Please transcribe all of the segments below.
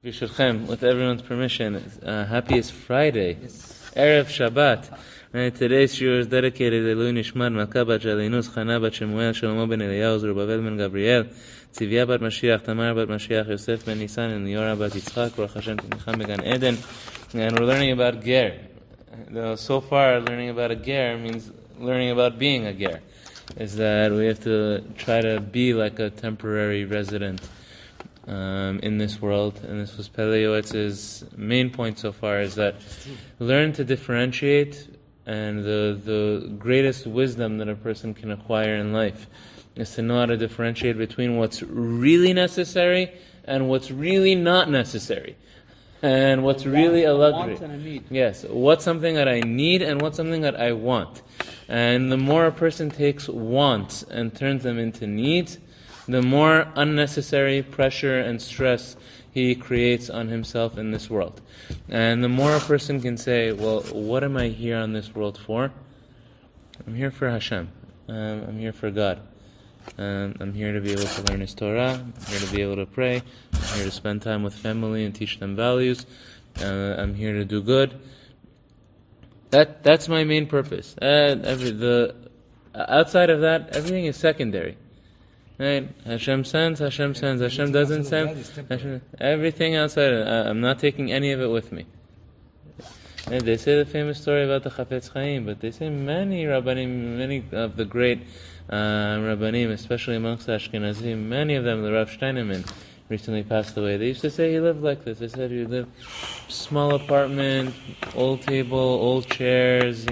B'shulchem, with everyone's permission, happiest Friday, Erev Shabbat. Right, today's shiur is dedicated to Elui Nishmat, Malka bat Jalinus, Chana bat Shemuel, Shlomo ben Eliyahu, Zerubbabel ben Gabriel, Tzivia bat Mashiach, Tamar bat Mashiach, Yosef ben Nisan, and Liora bat Yitzchak, Baruch Hashem, Tinicham began Eden. And we're learning about Ger. So far, learning about a Ger means learning about being a Ger. Is that we have to try to be like a temporary resident in this world, and this was Pele Yoetz's main point so far, is that learn to differentiate, and the greatest wisdom that a person can acquire in life is to know how to differentiate between what's really necessary and what's really not necessary, and what's really a luxury. Yes, what's something that I need and what's something that I want. And the more a person takes wants and turns them into needs, the more unnecessary pressure and stress he creates on himself in this world. And the more a person can say, well, what am I here on this world for? I'm here for Hashem. I'm here for God. I'm here to be able to learn His Torah. I'm here to be able to pray. I'm here to spend time with family and teach them values. I'm here to do good. That's my main purpose. Outside of that, everything is secondary. Right? Hashem sends, Hashem doesn't send. Everything outside, I'm not taking any of it with me. And they say the famous story about the Chafetz Chaim, but they say many Rabbanim, many of the great Rabbanim, especially amongst the Ashkenazim, many of them, the Rav Steinemann, recently passed away. They used to say he lived like this. They said he lived small apartment, old table, old chairs,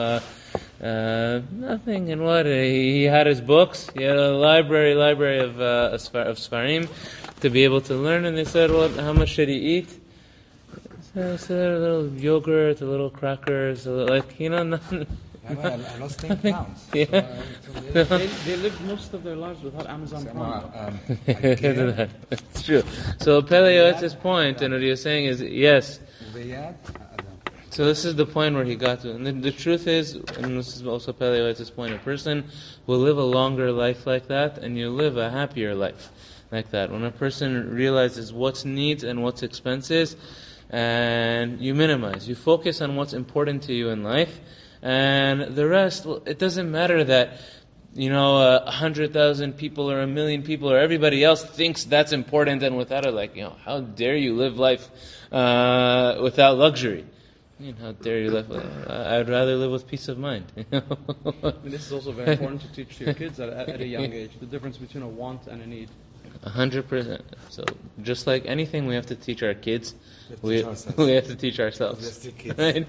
nothing. And what? He had his books. He had a library of Sfarim to be able to learn. And they said, well, how much did he eat? They said a little yogurt, a little crackers, nothing. I lost 10 pounds. Yeah. They lived most of their lives without Amazon Prime. It's true. So Pele Yoetz's point, and what he was saying is, yes. So this is the point where he got to. And the truth is, and this is also Pele Yoetz's point, a person will live a longer life like that, and you live a happier life like that. When a person realizes what's needs and what's expenses, and you minimize, you focus on what's important to you in life, and the rest, well, it doesn't matter that 100,000 people or 1 million people or everybody else thinks that's important, and without it, how dare you live life without luxury? How dare you live? I'd rather live with peace of mind. This is also very important to teach to your kids at a young age, the difference between a want and a need. 100%. So just like anything, we have to teach our kids. We have to teach ourselves. Right?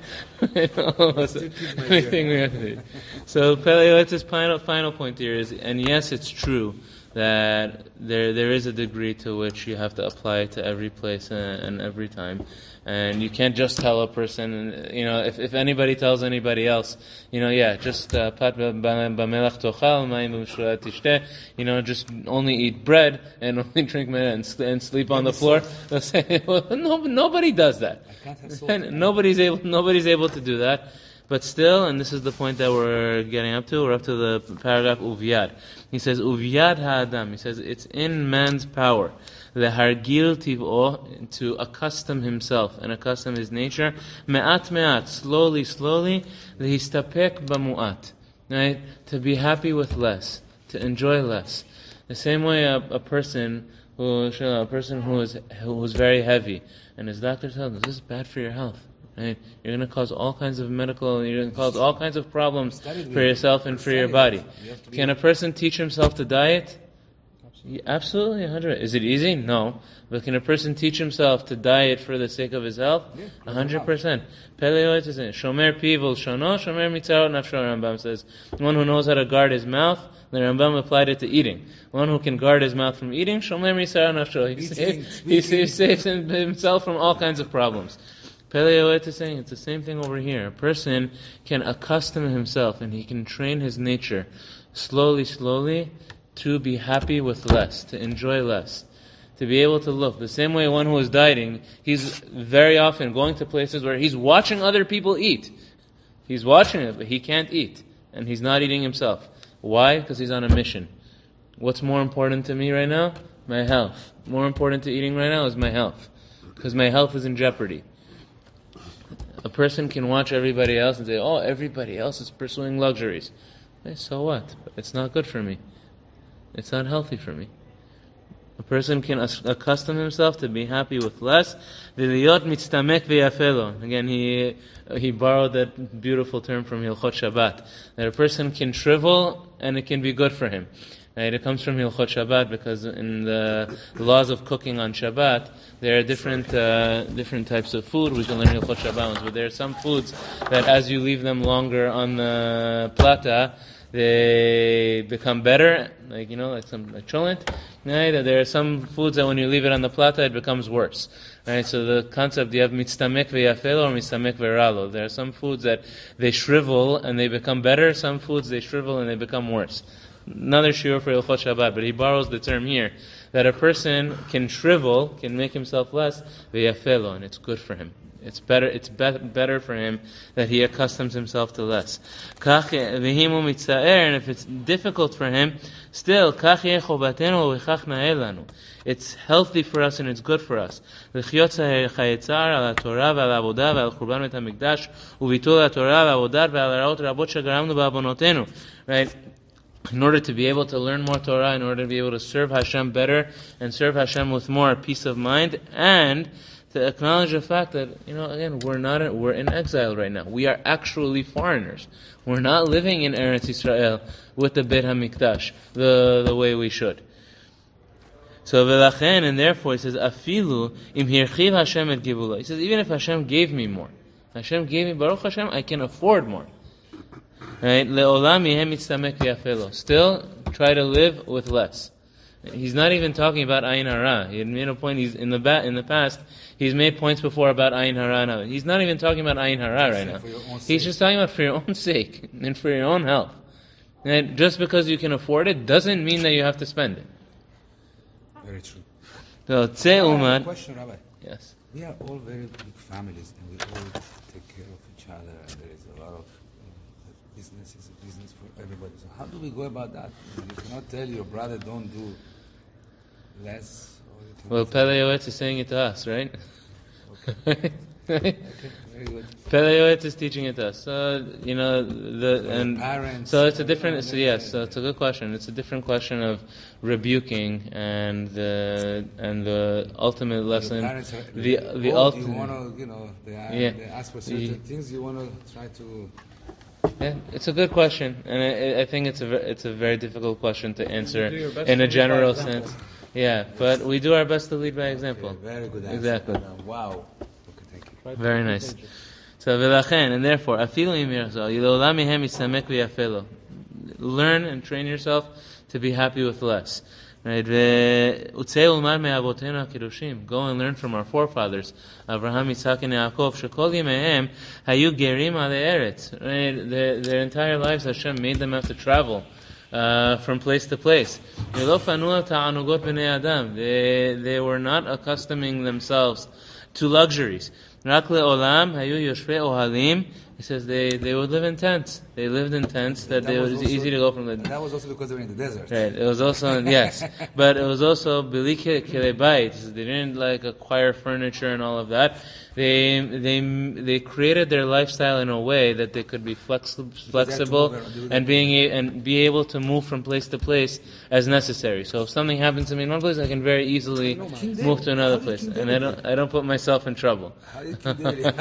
Anything we have to teach. So Pele Yoetz's final point here is, and yes, it's true that there is a degree to which you have to apply it to every place and every time. And you can't just tell a person, if anybody tells anybody else, just pat b'melach tochal, mayim b'mishloach tishteh, just only eat bread and only drink milk and sleep on the floor. They'll say, well, nobody does that. Nobody's able to do that. But still, and this is the point that we're getting up to, we're up to the paragraph Uviyad. He says, Uviyad ha'adam. He says, it's in man's power, lehargil tiv'o, to accustom himself and accustom his nature, me'at, slowly, lehistapek b'mu'at, right? To be happy with less, to enjoy less. The same way a person who's very heavy, and his doctor tells him, this is bad for your health. Right? You're going to cause all kinds of you're going to cause all kinds of problems for yourself and for your body. Can a person teach himself to diet? Absolutely, 100%. Is it easy? No. But can a person teach himself to diet for the sake of his health? 100%. Pele Yoetz is saying, Shomer piv shono, shomer mitzarot nafsho, Rambam says. One who knows how to guard his mouth, the Rambam applied it to eating. One who can guard his mouth from eating, shomer mitzarot nafsho. He saves himself from all kinds of problems. Pele Yoetz is saying it's the same thing over here. A person can accustom himself and he can train his nature slowly to be happy with less, to enjoy less, to be able to look. The same way one who is dieting, he's very often going to places where he's watching other people eat. He's watching it, but he can't eat. And he's not eating himself. Why? Because he's on a mission. What's more important to me right now? My health. More important to eating right now is my health. because my health is in jeopardy. A person can watch everybody else and say, oh, everybody else is pursuing luxuries. Hey, so what? It's not good for me. It's not healthy for me. A person can accustom himself to be happy with less. Again, he borrowed that beautiful term from Hilchot Shabbat, that a person can shrivel and it can be good for him. Right? It comes from Hilchot Shabbat because in the laws of cooking on Shabbat, there are different types of food. We can learn Hilchot Shabbat ones, but there are some foods that as you leave them longer on the plata, they become better, like cholent. Right? There are some foods that when you leave it on the plata, it becomes worse. Right? So the concept, you have mitztamek v'yafelo or mitztamek v'ralo. There are some foods that they shrivel and they become better. Some foods they shrivel and they become worse. Another shiur for Hilchot Shabbat, but he borrows the term here that a person can shrivel, can make himself less v'yafelo, and it's good for him. It's better. It's better for him that he accustoms himself to less. And if it's difficult for him, still it's healthy for us and it's good for us. Right? In order to be able to learn more Torah, in order to be able to serve Hashem better and serve Hashem with more peace of mind, and to acknowledge the fact that, again, we're in exile right now. We are actually foreigners. We're not living in Eretz Yisrael with the Beit HaMikdash the way we should. So v'lachen, and therefore, he says, afilu im hirchiv Hashem et givula. He says, even if Hashem gave me more, Hashem gave me, Baruch Hashem, I can afford more. Right? Le'olam yehem mitztamek v'yafelo. Still, try to live with less. He's not even talking about Ayin Hara. He had made a point. He's in the past. He's made points before about Ayin Hara. Now he's not even talking about Ayin Hara right now. He's just talking about for your own sake and for your own health. And just because you can afford it doesn't mean that you have to spend it. Very true. So Tzei Uman. Question, Rabbi. Yes. We are all very big families, and we all take care of each other, and there is a lot of business is a business for everybody. So how do we go about that? You cannot tell your brother don't do less. Well, Pele Yoetz is saying it to us, right? Okay. Okay, very good. Pele Yoetz is teaching it to us. So parents. So it's a different. So yes, so it's a good question. It's a different question of rebuking and the ultimate lesson. Parents are, the ultimate. You want to, they ask for certain things. You want to try to. Yeah, it's a good question, and I think it's a very difficult question to answer in a general sense. Yeah, but we do our best to lead by example. Okay, very good answer. Exactly. Wow. Okay, thank you. Very nice. So v'lachen, and therefore, afilu im yirchzo, yilolam mihem yisamek v'yafelo. Learn and train yourself to be happy with less. Right? Go and learn from our forefathers, Abraham, Yitzhak, and Yaakov. Shekol yimehem hayu gerim ale eretz. Their entire lives, Hashem made them have to travel from place to place. They were not accustoming themselves to luxuries. He says they would live in tents. They lived in tents that it was easy to go from the. And that was also because they were in the desert. Right. It was also yes, but it was also bili kelebait. They didn't acquire furniture and all of that. They created their lifestyle in a way that they could be flexible and be able to move from place to place as necessary. So if something happens to me in one place, I can very easily move to another place, and I don't put myself in trouble. How did you do it?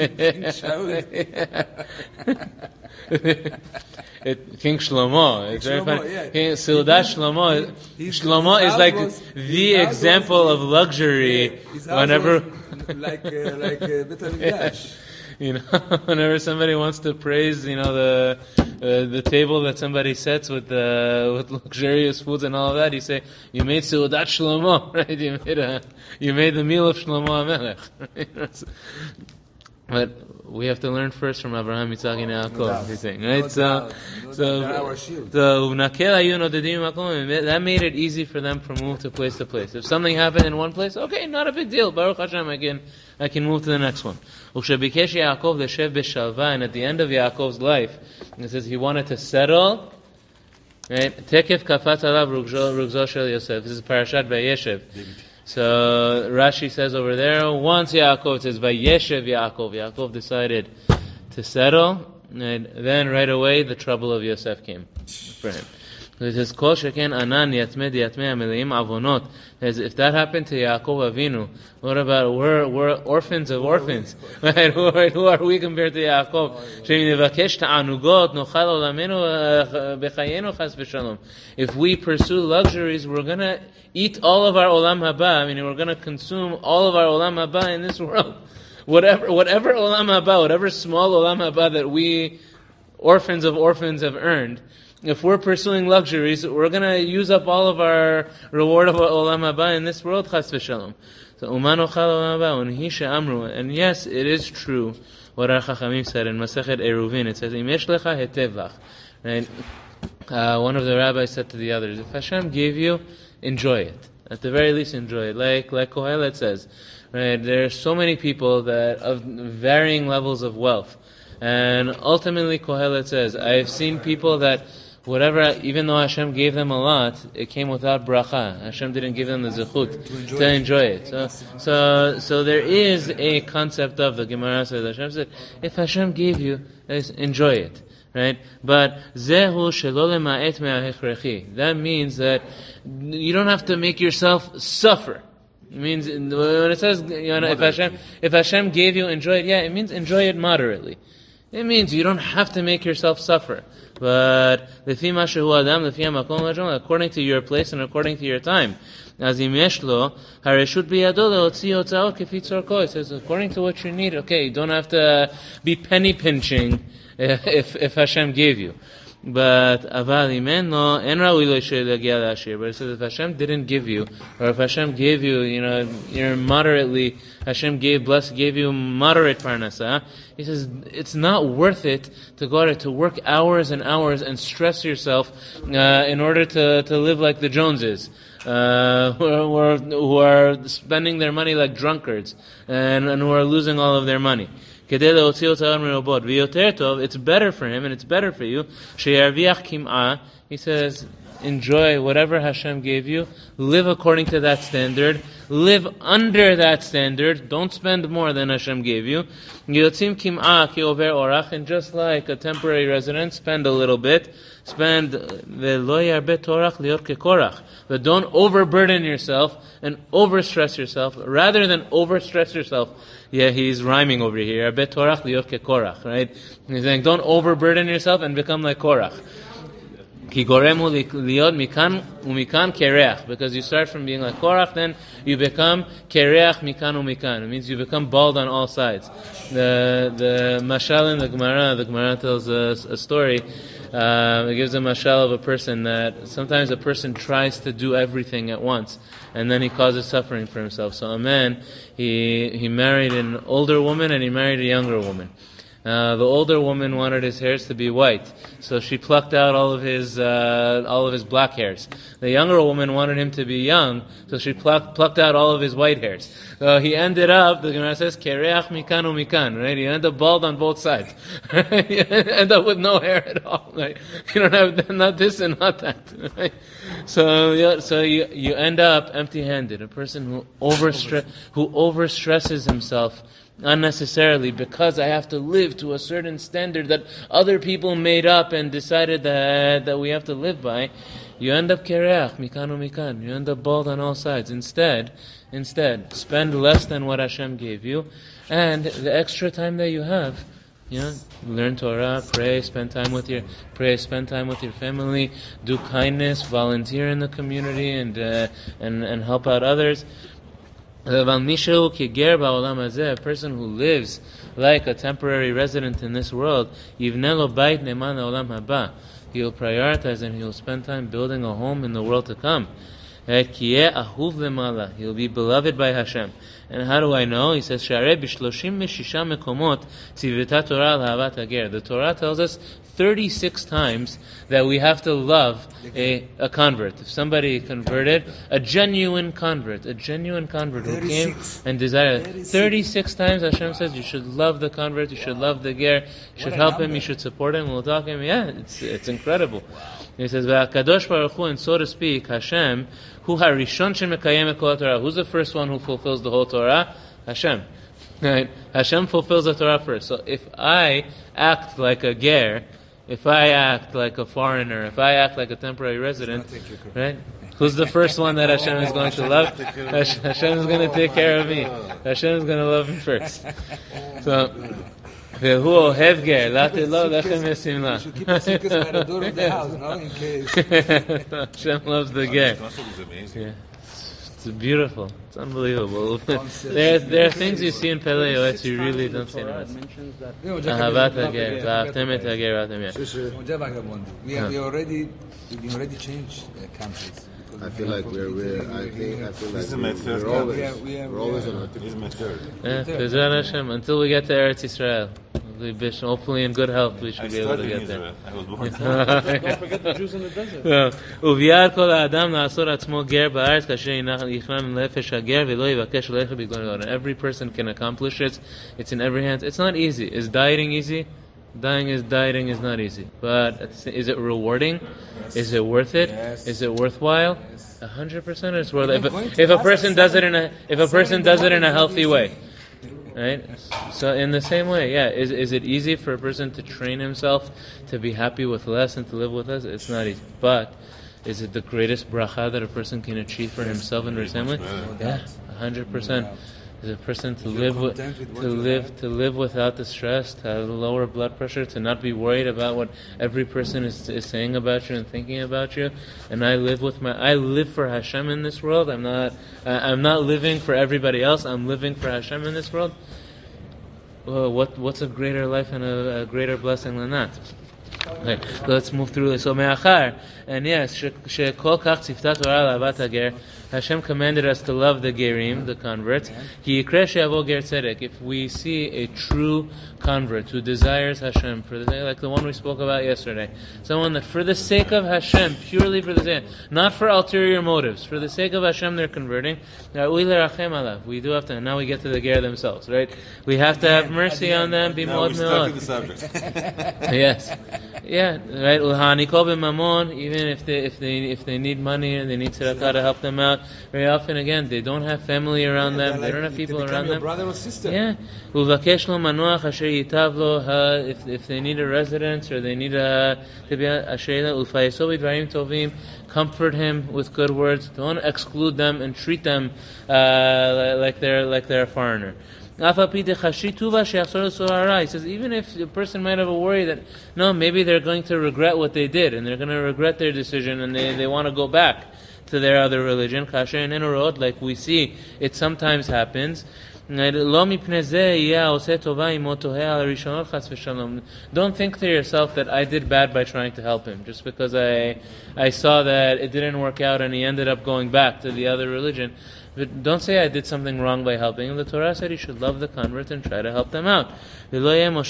King Shlomo. It's very funny. Seudat Shlomo. Shlomo is like the example of luxury. Whenever, like Beit HaMikdash. Whenever somebody wants to praise, the table that somebody sets with luxurious foods and all of that, you say, you made Seudat Shlomo, right? You made the meal of Shlomo HaMelech. Right? But we have to learn first from Abraham, Yitzhak, and Yaakov. Right? That made it easy for them to move to place. If something happened in one place, okay, not a big deal. Baruch Hashem, I can move to the next one. And at the end of Yaakov's life, it says he wanted to settle. Right? Tekef kafat alav rugzo shel Yosef. This is Parashat Vayeshev. So Rashi says over there, once Yaakov, it says, Vayeshev Yaakov. Yaakov decided to settle, and then right away the trouble of Yosef came for him. It says, Kol sheken anan yatmed ameleim avonot. If that happened to Yaakov Avinu, what about we're orphans of orphans? Right? Who are we compared to Yaakov? If we pursue luxuries, we're gonna eat all of our olam haba. I mean, we're gonna consume all of our olam haba in this world. Whatever olam haba, whatever small olam haba that we orphans of orphans have earned. If we're pursuing luxuries, we're going to use up all of our reward of olam haba in this world, chas v'shalom. So, uman ochal olam haba, unhi she'amru. And yes, it is true what our Chachamim said in Masechet Eruvin. It says, im yesh lecha hetev lach. Right? One of the rabbis said to the others, if Hashem gave you, enjoy it. At the very least, enjoy it. Like Kohelet says, right? There are so many people that of varying levels of wealth. And ultimately, Kohelet says, I've seen people that whatever, even though Hashem gave them a lot, it came without bracha. Hashem didn't give them the zechut to enjoy it. So there is a concept of the Gemara says. Hashem said, if Hashem gave you, enjoy it, right? But zehu shelo lema'et me'ahechrechi. That means that you don't have to make yourself suffer. It means when it says, if Hashem gave you, enjoy it. Yeah, it means enjoy it moderately. It means you don't have to make yourself suffer. But according to your place and according to your time. It says according to what you need. Okay, you don't have to be penny pinching if Hashem gave you. But but it says if Hashem didn't give you, or if Hashem gave you, you're moderately, Hashem gave you moderate parnasa. He says it's not worth it to go out to work hours and hours and stress yourself in order to live like the Joneses, who are spending their money like drunkards and who are losing all of their money. It's better for him and it's better for you. He says, enjoy whatever Hashem gave you. Live according to that standard. Live under that standard. Don't spend more than Hashem gave you. And just like a temporary resident, spend a little bit. But don't overburden yourself and overstress yourself. Rather than overstress yourself, yeah, he's rhyming over here. Right? He's saying, don't overburden yourself and become like Korach. Because you start from being like Korach, then you become kereach mikan umikan. It means you become bald on all sides. The mashal in the Gemara tells us a story. It gives a mashal of a person that sometimes a person tries to do everything at once, and then he causes suffering for himself. So a man, he married an older woman and he married a younger woman. The older woman wanted his hairs to be white, so she plucked out all of his black hairs. The younger woman wanted him to be young, so she plucked out all of his white hairs. So he ended up, the Gemara says, kereach mikan umikan, right? You end up bald on both sides. You end up with no hair at all. Right? You don't have not this and not that. Right? So you end up empty-handed. A person who overstresses himself unnecessarily because I have to live to a certain standard that other people made up and decided that we have to live by, you end up kereach, mikan umikan. You end up bald on all sides. Instead, spend less than what Hashem gave you, and the extra time that you have, learn Torah, pray, spend time with your family, do kindness, volunteer in the community, and help out others. A person who lives like a temporary resident in this world, he'll prioritize and he'll spend time building a home in the world to come. He'll be beloved by Hashem. And how do I know? He says, "Sharei b'shloshim meshisha mekomot tzivita Torah al havat hager." The Torah tells us 36 times that we have to love a convert. If somebody converted, a genuine convert who came and desired. 36 times Hashem says you should love the convert, you should love the ger, you should help him, you should support him, we'll talk to him. Yeah, it's incredible. He says, "V'akadosh Baruch Hu," and so to speak, Hashem, hu harishon shemekayem kol Torah. Who's the first one who fulfills the whole Torah? Hashem. Right? Hashem fulfills the Torah first. So if I act like a ger, if I act like a foreigner, if I act like a temporary resident, right? Who's the first one that Hashem is going to love? Hashem is going to take care of me. Hashem is going to love me first. So, Vehu ohev ger, latelo lechem yesimla. Should keep a suitcase by the door of the house, no, in case. Hashem loves the ger. Yeah. It's beautiful. It's unbelievable. There are things you see in Pelei Yoetz you really don't see in us. Ahavat hager, v'ahavtem et hager v'ahavtem yah. We already changed countries. I feel like we're always on our Bezrat Hashem, until we get to Eretz Yisrael. Hopefully in good health we should be able to get there. I was born there. Don't forget the Jews in the desert. וביד כל האדם לעשות עצמו גר בארץ כאשר יכנן נפש הגר ולא יבקש ללכת בגלוי גאון. Every person can accomplish it. It's in every hand. It's not easy. Is dieting easy? Dieting is not easy. But is it rewarding? Yes. Is it worth it? Yes. Is it worthwhile? Yes. 100% it's worth it. If a person does it in a healthy way. Right? So in the same way, yeah, is it easy for a person to train himself to be happy with less and to live with less? It's not easy. But is it the greatest bracha that a person can achieve for himself and for his family? Yeah, 100%. Is a person to live without the stress, to have lower blood pressure, to not be worried about what every person is saying about you and thinking about you. And I live for Hashem in this world. I'm not living for everybody else. I'm living for Hashem in this world. Well, what's a greater life and a greater blessing than that? Okay, let's move through this. So me'achar, and yes, shekol kach tzifta Torah la'avat hager. Hashem commanded us to love the gerim, the converts. Ki yikre she'avo ger tzedek. If we see a true convert who desires Hashem, like the one we spoke about yesterday, someone that for the sake of Hashem, purely for the sake, not for ulterior motives, for the sake of Hashem they're converting, we do have to, now we get to the ger themselves, right? We have to have mercy on them, be mod me'od. Yes. Yeah, right. Even if they need money and they need tzedakah to help them out, very often again they don't have family around them, they don't have people around them. Brother or sister. Yeah. If they need a residence or they need comfort him with good words. Don't exclude them and treat them like they're a foreigner. He says even if the person might have a worry that maybe they're going to regret what they did and they're going to regret their decision and they want to go back to their other religion, like we see it sometimes happens. Don't think to yourself that I did bad by trying to help him just because I saw that it didn't work out and he ended up going back to the other religion. But don't say I did something wrong by helping him. The Torah said you should love the convert and try to help them out. And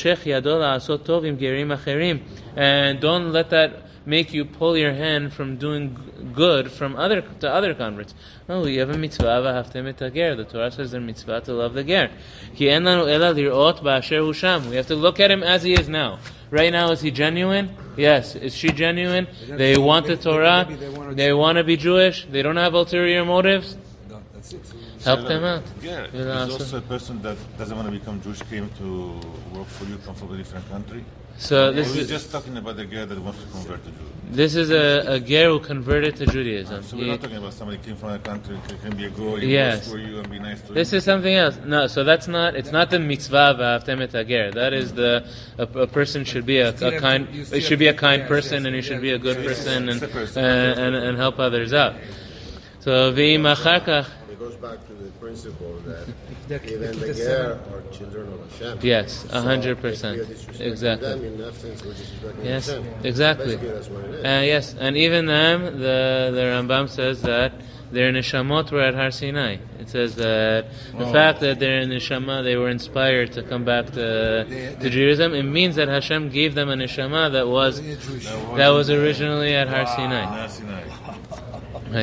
don't let that make you pull your hand from doing good to other converts. No, we have a mitzvah, the Torah says there's a mitzvah to love the ger. We have to look at him as he is now. Right now, is he genuine? Yes. Is she genuine? They want the Torah. They want to be Jewish. They don't have ulterior motives. Help them out. Yeah, there's also a person that doesn't want to become Jewish, came to work for you, come from a different country. So this we're is just talking about the ger that wants to convert to Judaism. This is a ger who converted to Judaism. So we're not talking about somebody who came from a country, can be a goy, yes. work for you and be nice to This you. is something else. No, so it's not the mitzvah v'ahavtem et hager. That is a person should be a kind person and he should be a good person and help others out. So v'im achar kach. It goes back to the principle that even the ger are children of Hashem. Yes, 100%. Exactly. Them, in essence, we're disrespecting Yes, Hashem. exactly. Basically, that's what it is. Yes, and even them, the Rambam says that their neshamot were at Har Sinai. It says that the fact that their neshama, they were inspired to come back to Jerusalem, it means that Hashem gave them a neshama that was originally at Har Sinai. Right.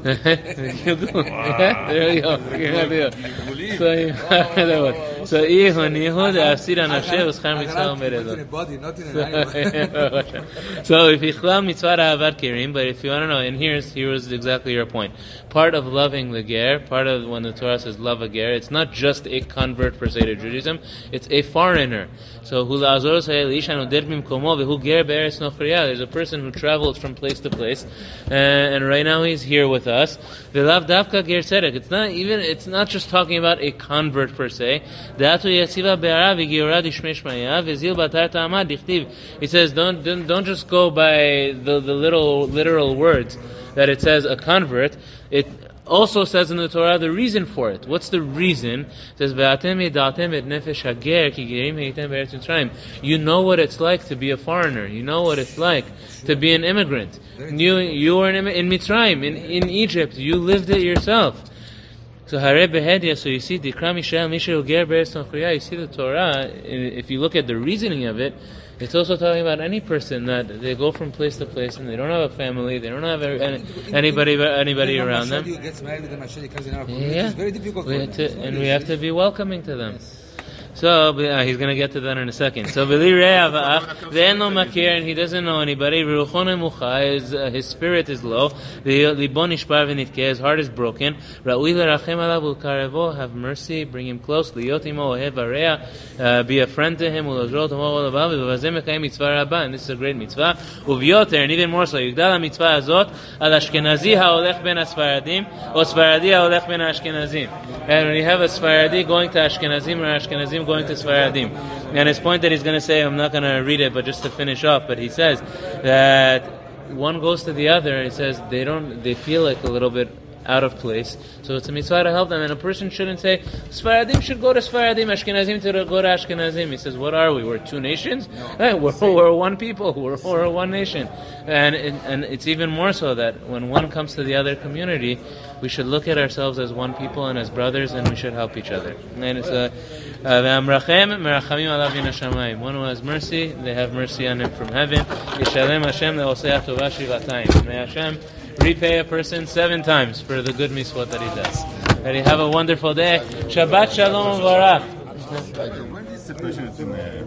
There you go. So if Ichlal mitzvah ahavat gerim, but if you want to know, and here was exactly your point. Part of loving the ger, part of when the Torah says love a ger, it's not just a convert per se to Judaism, it's a foreigner. So there's a person who travels from place to place, and right now he's here with us. It's not just talking about a convert per se. He says don't just go by the literal words that it says a convert. It also says in the Torah the reason for it. What's the reason? It says, you know what it's like to be a foreigner. You know what it's like to be an immigrant. You were in Mitzrayim, in Egypt. You lived it yourself. So you see, you see the Torah, if you look at the reasoning of it, it's also talking about any person that they go from place to place and they don't have a family, they don't have anybody around them. Gets married with the It's very difficult for them. We have to be welcoming to them. So he's going to get to that in a second. So and he doesn't know anybody. His spirit is low. His heart is broken. Have mercy, bring him close. Be a friend to him. And this is a great mitzvah. And even more so, and when you have a Sfaradi going to Ashkenazim or Ashkenazim going to Sfaradim. And his point that he's going to say, I'm not going to read it, but just to finish off, but he says that one goes to the other, he says they feel like a little bit out of place, so it's a mitzvah to help them, and a person shouldn't say, Sfaradim should go to Sfaradim, Ashkenazim to go to Ashkenazim. He says, what are we? We're two nations? We're one people, we're one nation. And it's even more so that when one comes to the other community, we should look at ourselves as one people and as brothers, and we should help each other. And it's one who has mercy, they have mercy on him from heaven. May Hashem repay a person 7 times for the good mitzvot that he does. And you have a wonderful day. Shabbat Shalom Barak. When is the separation between